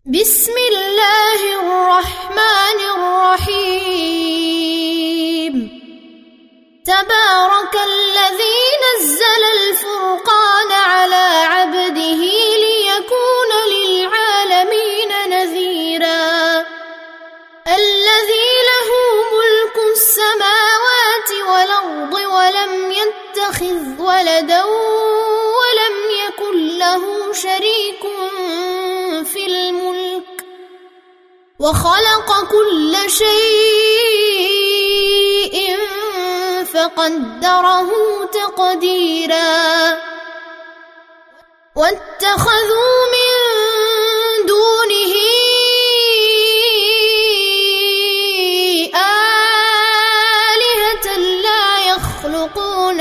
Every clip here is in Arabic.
بسم الله الرحمن الرحيم تبارك الذي نزل الفرقان على عبده ليكون للعالمين نذيرا الذي له ملك السماوات والأرض ولم يتخذ ولدا ولم يكن له شريك في الملك وخلق كل شيء فقدره تقديرا واتخذوا من دونه آلهة لا يخلقون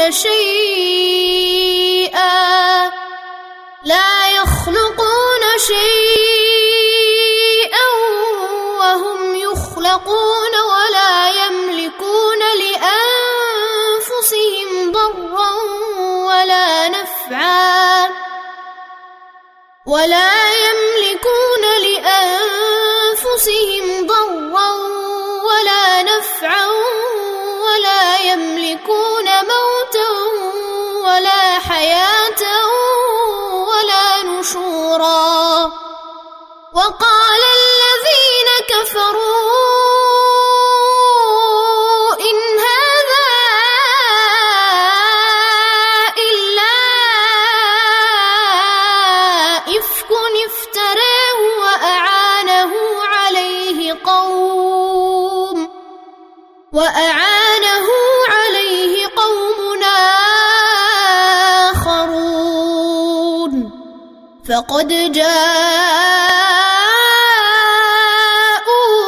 شيئا وهم يخلقون ولا يملكون لأنفسهم ضرا ولا نفعا ولا يملكون موتا ولا حياة ولا نشورا وقال الذين كفروا إن هذا إلا إفك افتراه وأعانه عليه قوم آخرون فقد جاءوا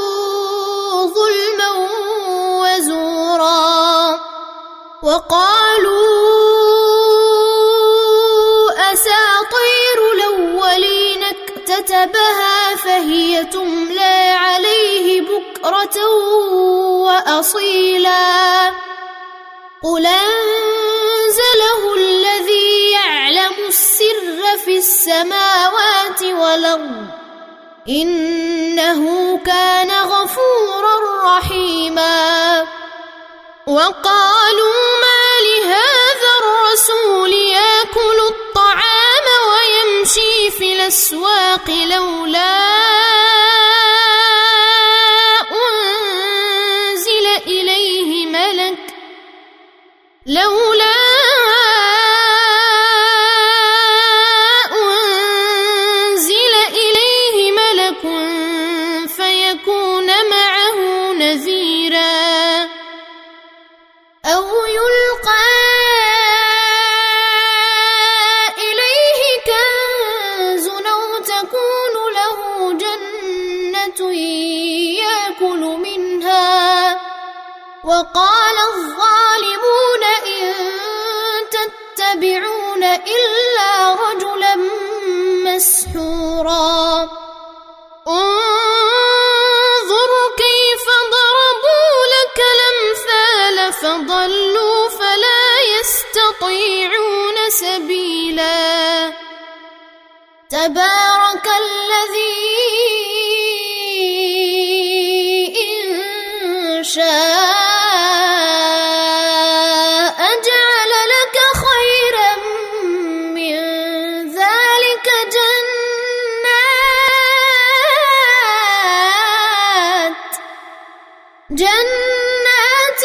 ظلما وزورا وقالوا أساطير الأولين اكتتبها فهي تملى عليه بكرة وأصيلا قل أنزله الذي يعلم السر في السماوات والأرض إنه كان غفورا رحيما وقالوا ما لهذا الرسول يأكل الطعام ويمشي في الأسواق لولا أنزل إليه ملك فيكون معه نذيرا أو يلقى إليه كنز أو تكون له جنة يأكل منها وقال الظالمون إن تتبعون إلا رجلا مسحورا انظر كيف ضربوا لك الأمثال فضلوا فلا يستطيعون سبيلا تبارك الذي إن شاء جعل لك خيرا من ذلك جنات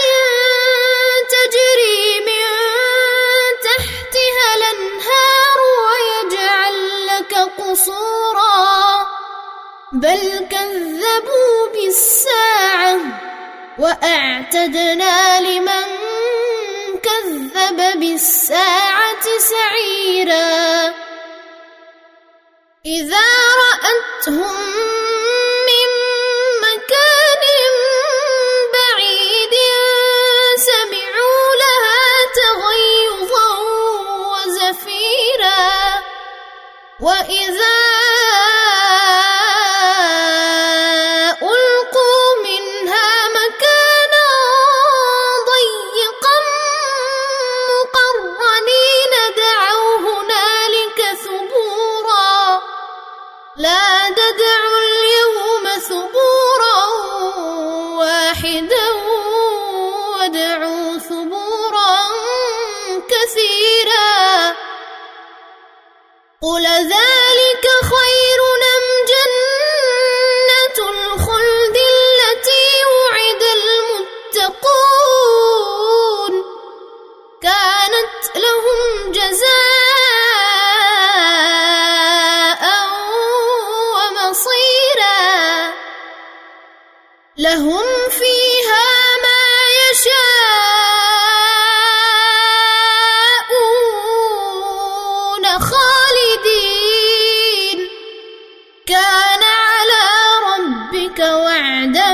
تجري من تحتها الأنهار ويجعل لك قصورا بل كذبوا بالساعة وأعتدنا لمن كذب بالساعة سعيرا إذا رأتهم من مكان بعيد سمعوا لها تغيظا وزفيرا وإذا ألقوا منها مكانا ضيقا مقرنين دعوا هنالك ثبورا لا ولا تدعوا اليوم ثبورا واحدا وادعوا ثبورا كثيرا قل ذلك خير أم جنة الخلد التي وعد المتقون كانت لهم جزاء ومصيرا لهم فيها ما يشاءون خالدين كان على ربك وعدا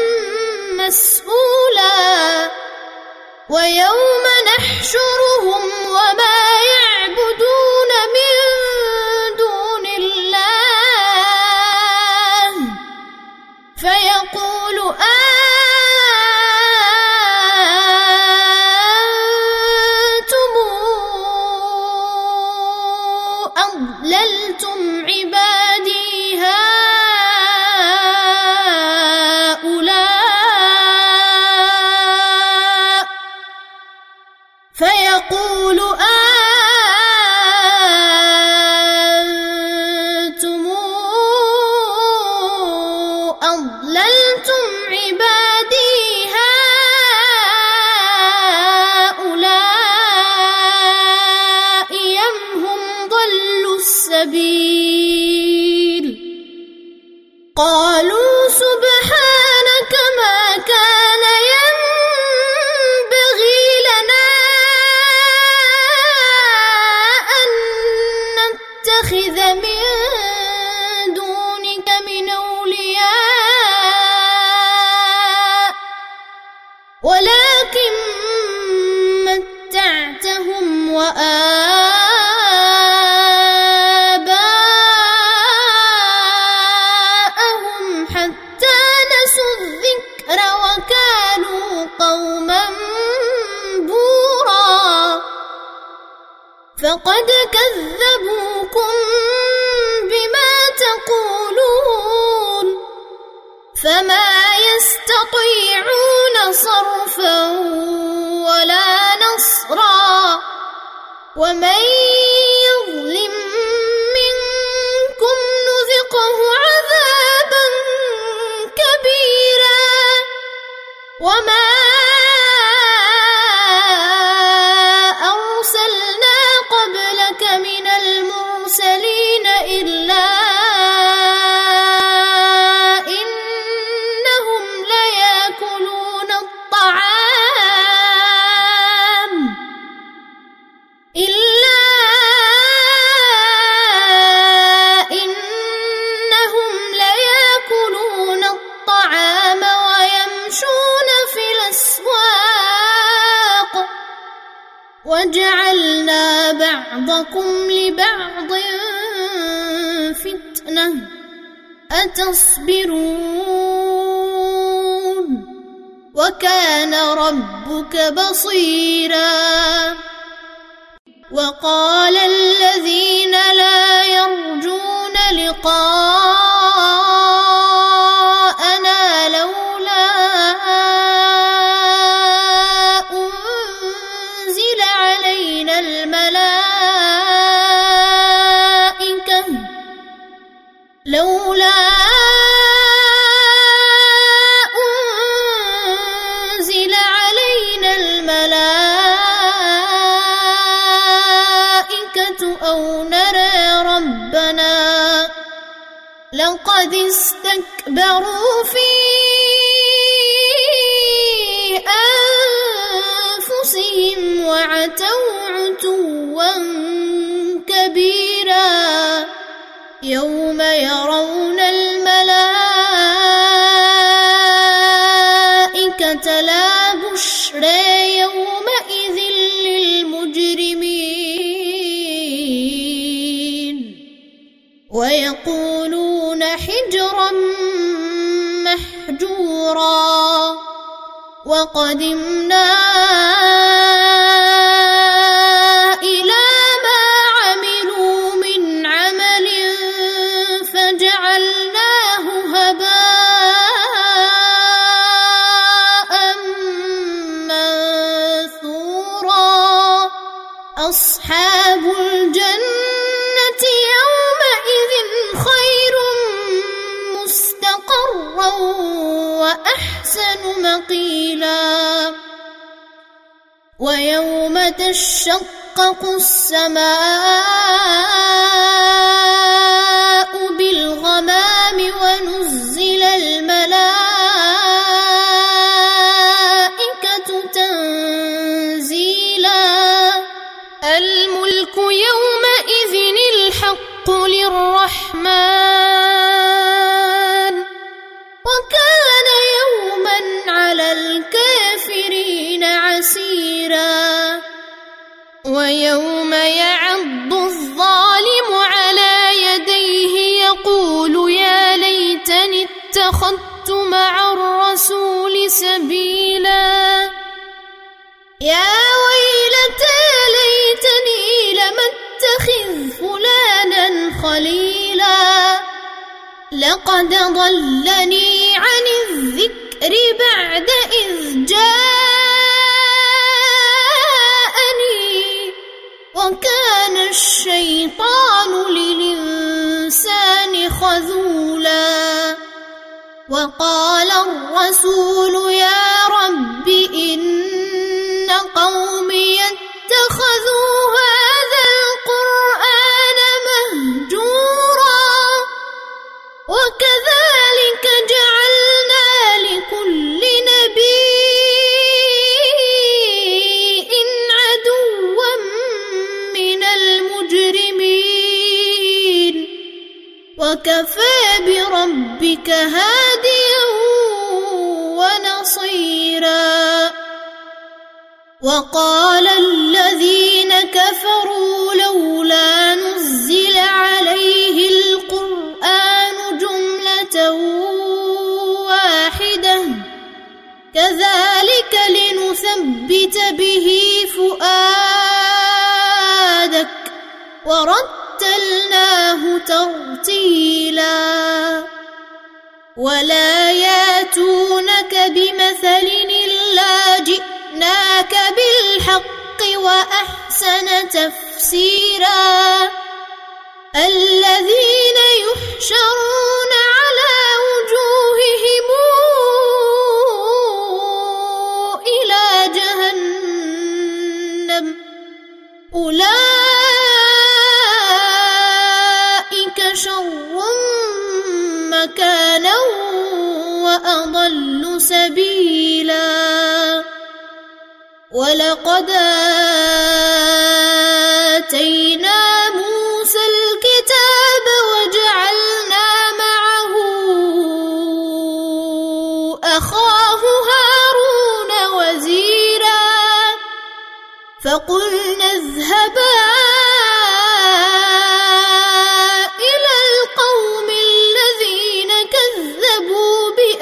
مسئولا ويوم نحشرهم وما يعبدون من دون الله فيقول أنتم أضللتم عبادي هؤلاء فيقول أنتم أضللتم عبادي هؤلاء أم هم ضلوا السبيل قالوا سبحانك ما كان ينبغي لنا أن نتخذ من دونك من أولياء ولكن متعتهم وآباءهم حتى نسوا الذكر وكانوا قوما بورا فقد كذبوكم بما تقولون فما يستطيعون صرفا ولا نصرا ومن يظلم منكم نذقه عذابا كبيرا وما أرسلنا قبلك من المرسلين إلا إنهم ليأكلون الطعام ويمشون في الأسواق وجعلنا بعضكم لبعض فتنة أتصبرون وكان ربك بصيرا وقال الذين لا يرجون لقاءنا لولا أنزل علينا الملائكة أو نرى ربنا لقد استكبروا في أنفسهم وعتوا عتوا كبيرا يوم يرون الملائكة لا بشرى يومئذ للمجرمين ويقولون حجرا محجورا وقدمنا إلى ما عملوا من عمل فجعلناه فجعلناه هباء منثورا أصحاب الجنة يومئذ خير مستقرا وأحسن مقيلا ويوم تشقق السماء بالغمام ونزل الملائكة تنزيلا الملك يومئذ الحق للرحمن وكان يوما على الكافرين عسيرا ويوم يعض الظالم على يديه يقول يا ليتني اتخذت مع الرسول سبيلا يا ويلتى ليتني لم اتخذ فلانا خليلا لقد ضلني عن الذكر بعد إذ جاءني وكان الشيطان للإنسان خذولا وقال الرسول يا رب إن قومي اتخذوا هذا القرآن مهجورا وكذلك جعلنا لكل نبي عدوا من المجرمين وكفى بربك هاديا ونصيرا وقال الذين كفروا لولا نزل عليه القرآن جملة واحدة كذلك لنثبت به فؤادك ورتلناه ترتيلا ولا ياتونك بمثل إلا جئناك بالحق وأحسن تفسيرا الذين يحشرون على وجوههم إلى جهنم أولئك شر مكانا وأضل سبيلا ولقد آتينا موسى الكتاب وجعلنا معه أخاه هارون وزيرا فقلنا اذهبا إلى القوم الذين كذبوا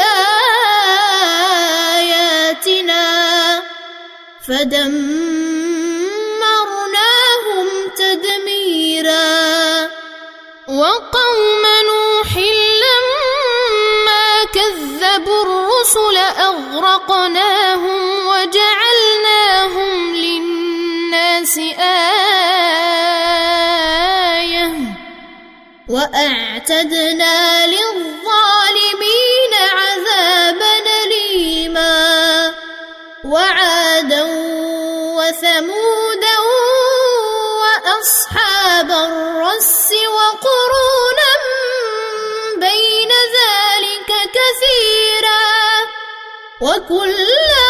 بآياتنا فدمرناهم تدميرا وقوم نوح لما كذبوا الرسل أغرقناهم وجعلناهم للناس آية وأعتدنا للظالمين عذابا أليما وعادا وثمودا وأصحاب الرس وقرونا بين ذلك كثيرا وكلا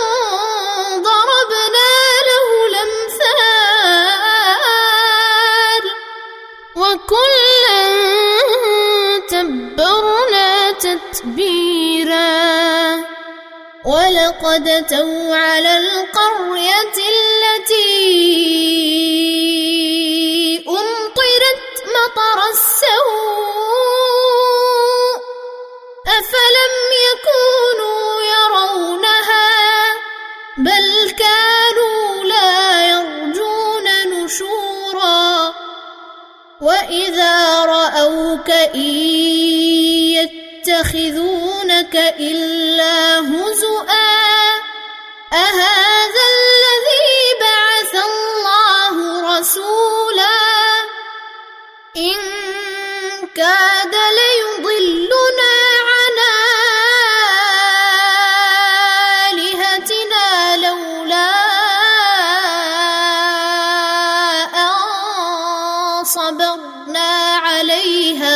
ضربنا له الأمثال وكلا تبرنا تتبيرا ولقد أتوا على القرية التي أمطرت مطر السوء أفلم يكونوا يرونها بل كانوا لا يرجون نشورا وإذا رأوك إن يتخذونك إلا هزؤا أهذا الذي بعث الله رسولا إن كاد ليضلنا عن آلهتنا لولا أن صبرنا عليها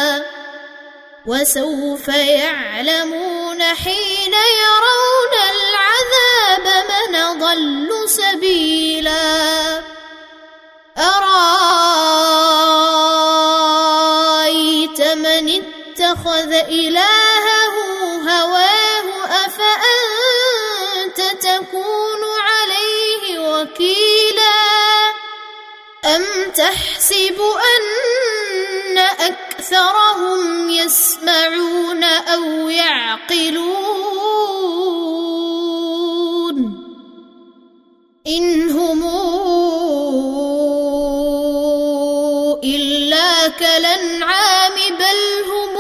وسوف يعلمون حين يرون العذاب من ضل سبيلا أرأيت من اتخذ إلهه هواه أفأنت تكون عليه وكيلا أم تحسب أن أكثرهم يسمعون أو يعقلون إن هم إلا كالأنعام بل هم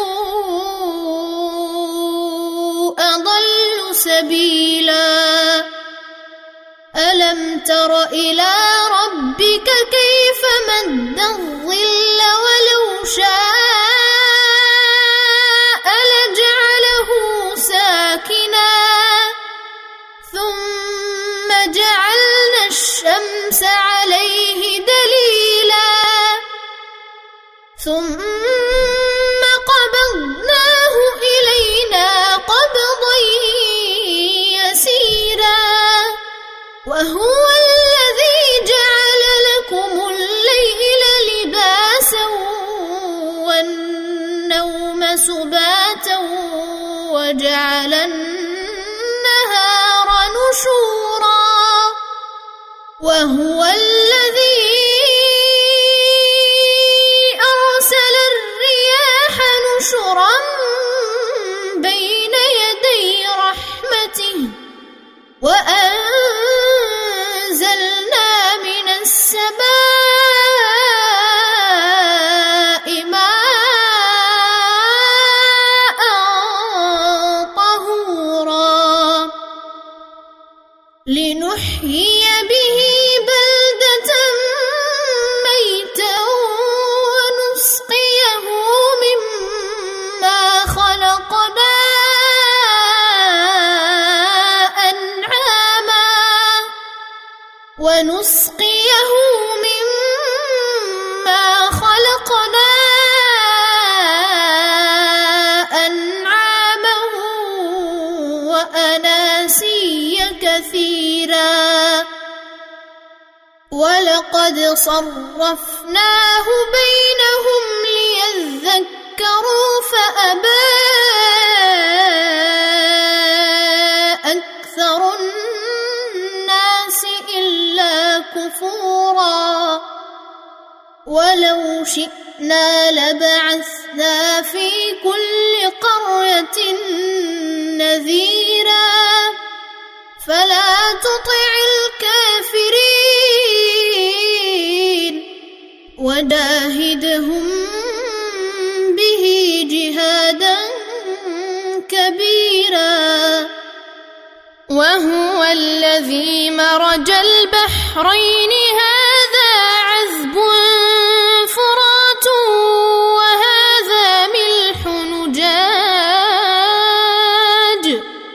أضل سبيلا ألم تر إلى ربك كيف مد الظل ولو شاء لجعله ساكنا ثم جعلنا الشمس عليه دليلا ثم قبضناه إلينا قبضا يسيرا وهو الذي جعل لكم الليل لباسا والنوم سباتا وجعل النهار نشورا وهو الذي أرسل الرياح نشرا بين يدي رحمته وأنزلنا من السماء ماء طهورا لنحيي به بلدة ميتا ونسقيه مما خلقنا أنعاما وأناسيا كثيرا ولقد صرفناه بينهم ليذكروا فأبى أكثر الناس إلا كفورا ولو شئنا لبعثنا في كل قرية نذيرا فلا تطع الكافرين وجاهدهم به جهادا كبيرا وهو الذي مرج البحرين هذا عذب فرات وهذا ملح نجاج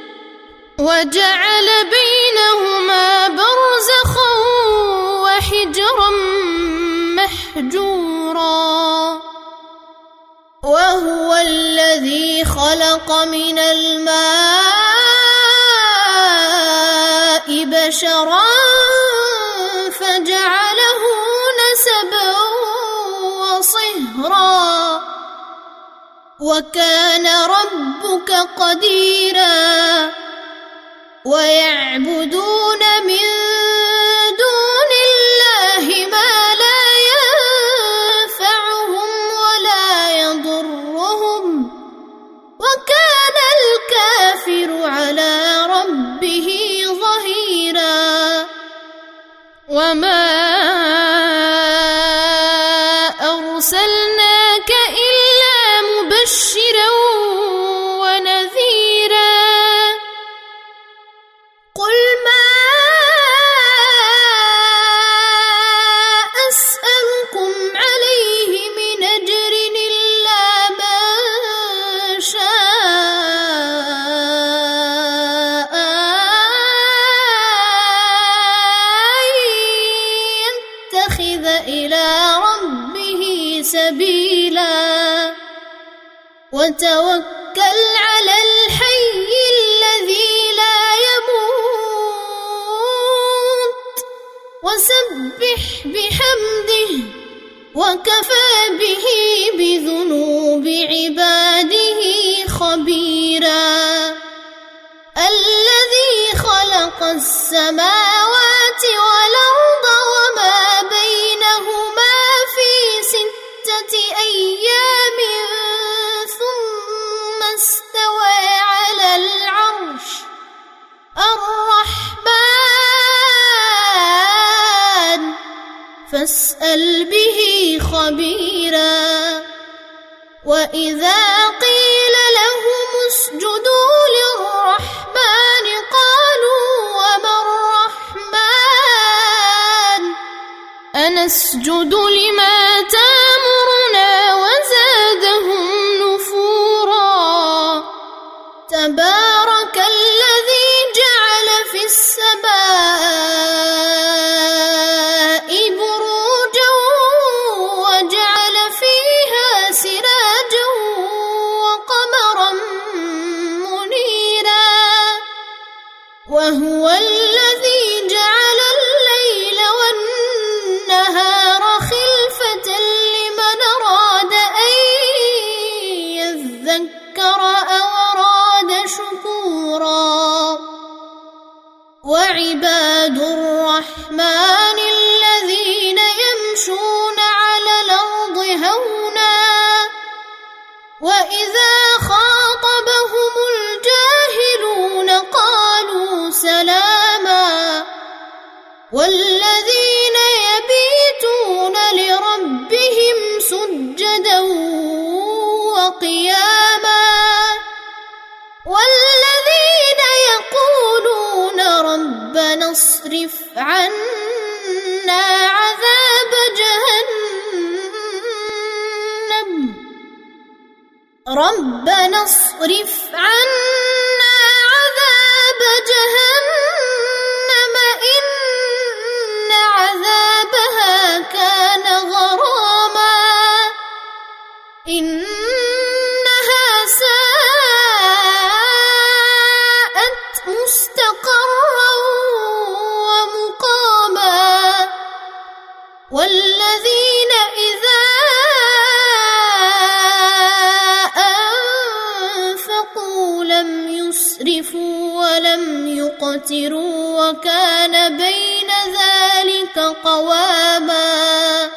وجعل بينهما برزخا وحجرا محجورا وهو الذي خلق من الماء بشرا فجعله نسبا وصهرا وكان ربك قديرا ويعبدون من دون الله ما لا ينفعهم ولا يضرهم وكان الكافر على ربه ظهيرا وما أرسلناك إلا مبشرا وتوكل على الحي الذي لا يموت وسبح بحمده وكفى به بذنوب عباده خبيرا الذي خلق السماوات والأرض وما بينهما في 6 أيام ثم استوى على العرش الرحمن فاسأل به خبيرا وإذا قيل لهم اسجدوا للرحمن قالوا وما الرحمن أنسجد لما تأمرنا وزادهم نفورا تبارك الذي جعل في السماء بروجا وجعل فيها سراجا وقمرا منيرا وهو الذي جعل الليل والنهار خلفة لمن أراد أن يذكر أو أراد شكورا وعباد الرحمن الذين يمشون على الأرض هونا وإذا خاطبهم الجاهلون قالوا سلاما والذين يبيتون لربهم سجدا وقياما والذين يقولون ربنا اصرف عنا عذاب جهنم ربنا اصرف عنا عذاب جهنم إن عذابها كان غراما إنها ساءت مستقرا ومقاما والذين إذا أنفقوا لم يسرفوا ولم يقتروا وكان بين ذلك قواما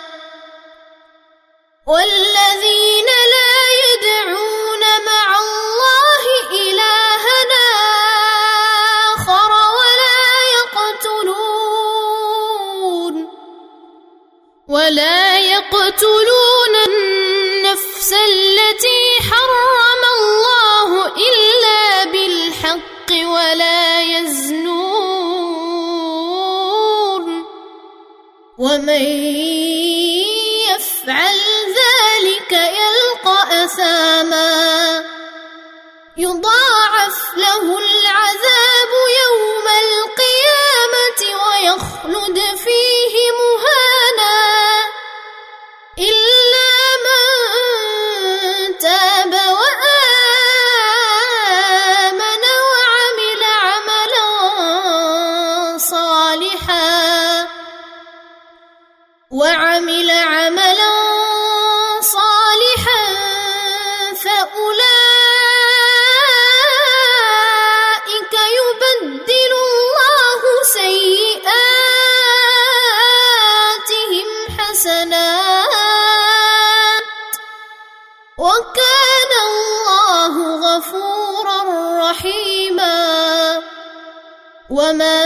والذين لا يدعون مع الله إلهنا آخر ولا يقتلون النفس التي حرم الله إلا بالحق ولا يزنون ومن يفعل ذلك يلقى أثاما يضاعف له العذاب يوم القيامة ويخلد فيه مهانا إلا من تاب وآمن وعمل عملا صالحا فأولئك يبدل الله سيئاتهم حسنات وكان الله غفورا رحيما ومن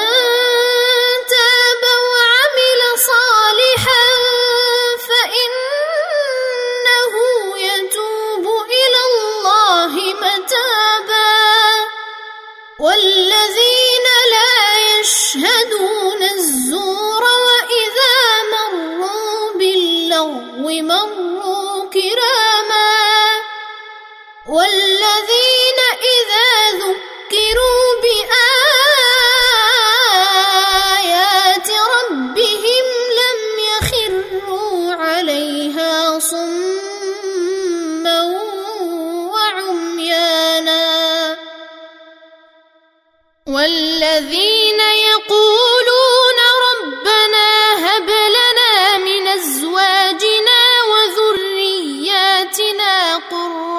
تاب وعمل صالحا فإنه يتوب إلى الله متابا والذين لا يشهدون الزور وإذا مروا باللغو مروا كراما والذين إذا ذكروا بآيات ربهم لم يخروا عليها صما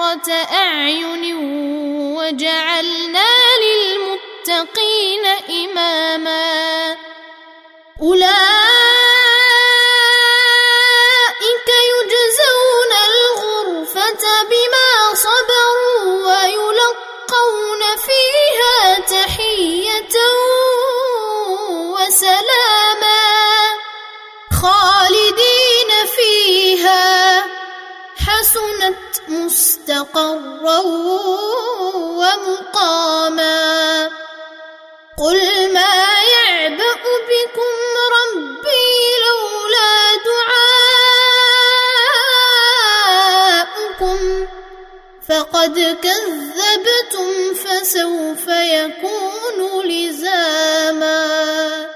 قرة أعين وجعلنا للمتقين إماما أولئك يجزون الغرفة بما صبروا ويلقون فيها تحية وسلاما خالدين فيها حسنت مستقرا ومقاما قل ما يعبأ بكم ربي لولا دعاؤكم فقد كذبتم فسوف يكون لزاما